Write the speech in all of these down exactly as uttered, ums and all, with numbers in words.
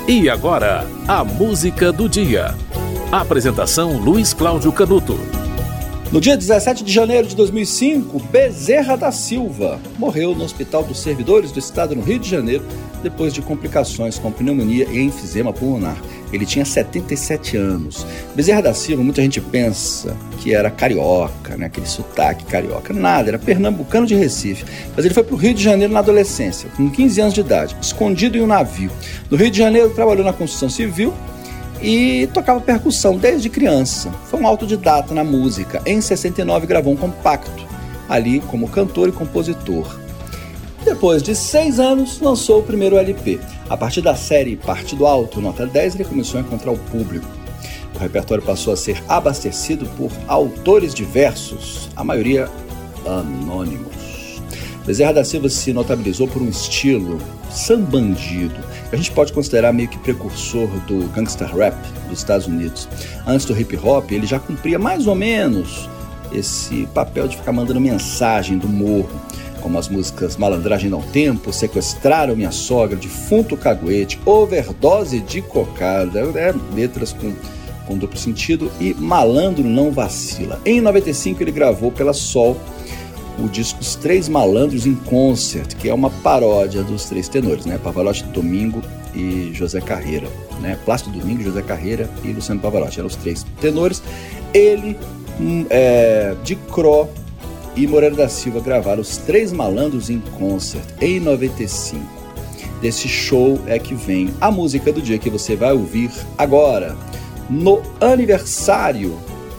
E agora, a música do dia. Apresentação Luiz Cláudio Canuto. No dia dezessete de janeiro de dois mil e cinco, Bezerra da Silva morreu no Hospital dos Servidores do Estado, no Rio de Janeiro, depois de complicações com pneumonia e enfisema pulmonar. Ele tinha setenta e sete anos. Bezerra da Silva, muita gente pensa que era carioca, né? Aquele sotaque carioca. Nada, era pernambucano de Recife. Mas ele foi para o Rio de Janeiro na adolescência, com quinze anos de idade, escondido em um navio. No Rio de Janeiro, trabalhou na construção civil e tocava percussão desde criança. Foi um autodidata na música. Em sessenta e nove gravou um compacto, ali como cantor e compositor. Depois de seis anos, lançou o primeiro L P. A partir da série Parte do Alto, nota dez, ele começou a encontrar o público. O repertório passou a ser abastecido por autores diversos, a maioria anônimos. Bezerra da Silva se notabilizou por um estilo sambandido, que a gente pode considerar meio que precursor do gangsta rap dos Estados Unidos. Antes do hip hop, ele já cumpria mais ou menos esse papel de ficar mandando mensagem do morro, como as músicas Malandragem Não Tempo, Sequestraram Minha Sogra, Defunto Caguete, Overdose de Cocada, é, letras com, com duplo sentido, e Malandro Não Vacila. Em noventa e cinco ele gravou pela Sol o disco Os Três Malandros em Concert, que é uma paródia dos Três Tenores, né? Pavarotti, Domingo e José Carreira, né? Plácido Domingo, José Carreira e Luciano Pavarotti, eram os três tenores. Ele, é, de Cro e Moreira da Silva gravaram Os Três Malandros em Concert em noventa e cinco. Desse show é que vem a música do dia que você vai ouvir agora, no aniversário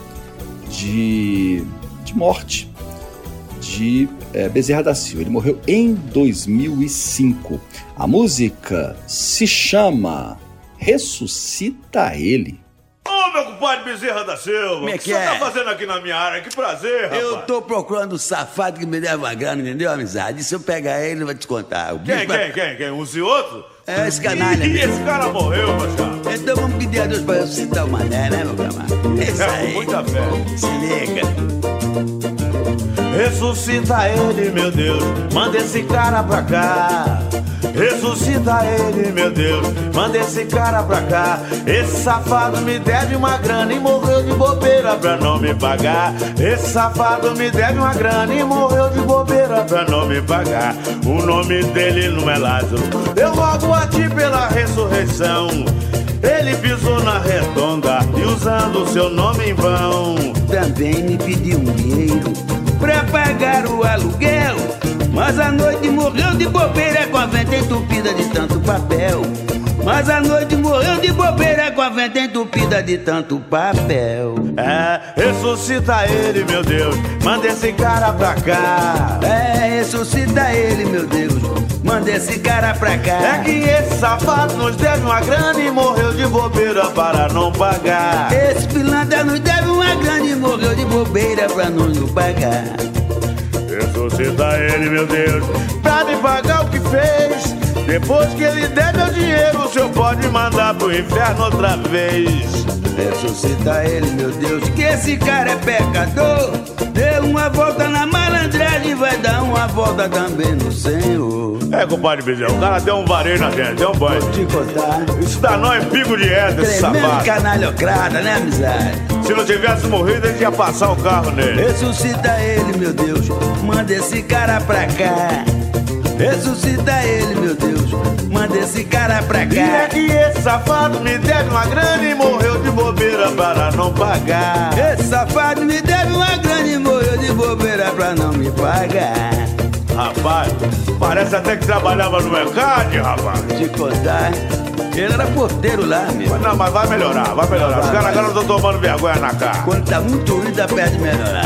de, de morte de é, Bezerra da Silva. Ele morreu em dois mil e cinco. A música se chama Ressuscita Ele. Ô, meu compadre Bezerra da Silva, Me o que você tá fazendo aqui na minha área? Que prazer, rapaz. Eu tô procurando um safado que me deve uma grana, entendeu, amizade? E se eu pegar ele, eu vou te contar. O Quem, bicho quem, vai... quem, quem? Uns e outros? É, esse canalha. Ih, esse cara morreu, Machado. Então vamos pedir a Deus pra ressuscitar o mané, né, meu camarada? Isso É, aí. com muita fé. Se liga. Ressuscita ele, meu Deus, manda esse cara pra cá. Ressuscita ele, meu Deus, manda esse cara pra cá. Esse safado me deve uma grana e morreu de bobeira pra não me pagar. Esse safado me deve uma grana e morreu de bobeira pra não me pagar. O nome dele não é Lázaro, eu rogo a ti pela ressurreição. Ele pisou na redonda e usando o seu nome em vão Também me pediu um dinheiro pra pagar o aluguel, mas a noite morreu de bobeira com a venta entupida de tanto papel. Mas a noite morreu de bobeira com a venta entupida de tanto papel. É, ressuscita ele, meu Deus, manda esse cara pra cá. É, ressuscita ele, meu Deus, manda esse cara pra cá. É que esse safado nos deve uma grana e morreu de bobeira para não pagar. Esse pilantra nos deve uma grana e morreu de bobeira pra não nos pagar. Ressuscita ele, meu Deus, pra me pagar o que fez. Depois que ele der meu dinheiro, o senhor pode mandar pro inferno outra vez. Ressuscita ele, meu Deus, que esse cara é pecador. Deu uma volta na malandragem, vai dar uma volta também no Senhor. É, compadre Bezerra, o cara deu um vareio na gente, deu um banho. Vou te contar. Isso dá nó em pico de reta, esse Tremendo safado. canalhocrata, né, amizade? Se não tivesse morrido, ele ia passar o carro nele. Ressuscita ele, meu Deus, manda esse cara pra cá. Ressuscita ele, meu Deus, manda esse cara pra cá. E é que esse safado me deve uma grana e morreu de bobeira para não pagar. Esse safado me deve uma grana e morreu de bobeira pra não me pagar. Rapaz, parece até que trabalhava no mercado, rapaz. Te contar, ele era porteiro lá, meu. Mas não, mas vai melhorar, vai melhorar. Os caras agora não estão tomando vergonha na cara. Quando tá muito ruim, dá perto de melhorar.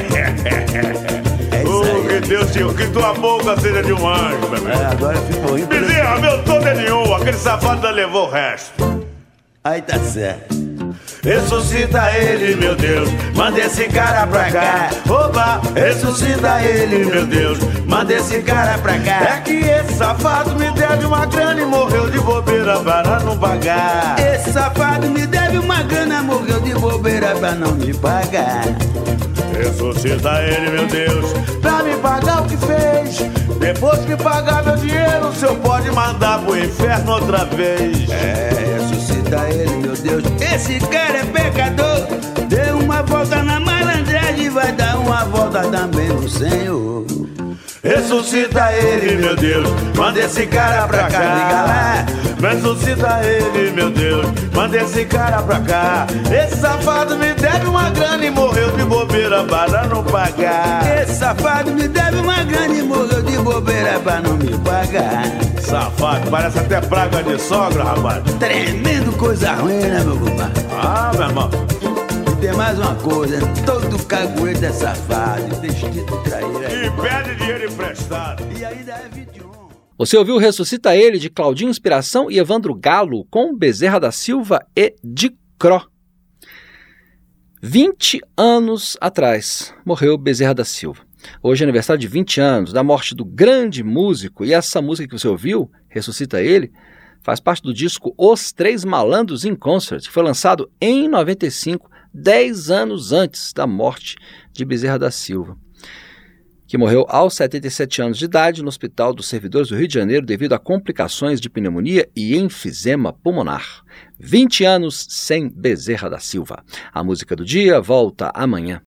É isso Oh, aí. que Deus te... que tua boca seja de um anjo, bebê. É, agora ficou ruim. Bezerra, meu todo é nenhum. Aquele safado ainda levou o resto. Aí tá certo. Ressuscita ele, meu Deus, manda esse cara pra cá. Opa, ressuscita ele, meu Deus, manda esse cara pra cá. É que esse safado me deve uma grana e morreu de bobeira para não pagar. Esse safado me deve uma grana, morreu de bobeira pra não me pagar. Ressuscita ele, meu Deus, pra me pagar o que fez. Depois que pagar meu dinheiro, o senhor pode mandar pro inferno outra vez. É, ressuscita ele, meu Deus. Esse cara é pecador. Deu uma volta na malandragem, vai dar uma volta também no Senhor. Ressuscita ele, meu Deus, manda esse cara pra cá. Ressuscita ele, meu Deus, manda esse cara pra cá. Esse safado me deve uma grana e morreu de bobeira para não pagar. Esse safado me deve uma grana e morreu de bobeira pra não me pagar. Safado, parece até praga de sogra, rapaz. Tremendo coisa ruim, né, meu compadre? Ah, meu irmão. E tem mais uma coisa, todo caguete é safado, vestido de traíra. E pede dinheiro emprestado. E ainda é vinte e um. Você ouviu Ressuscita Ele, de Claudinho Inspiração e Evandro Galo, com Bezerra da Silva e Dicró. vinte anos atrás, morreu Bezerra da Silva. Hoje é aniversário de vinte anos da morte do grande músico, e essa música que você ouviu, Ressuscita Ele, faz parte do disco Os Três Malandros in Concert, que foi lançado em noventa e cinco, dez anos antes da morte de Bezerra da Silva, que morreu aos setenta e sete anos de idade no Hospital dos Servidores do Rio de Janeiro devido a complicações de pneumonia e enfisema pulmonar. vinte anos sem Bezerra da Silva. A música do dia volta amanhã.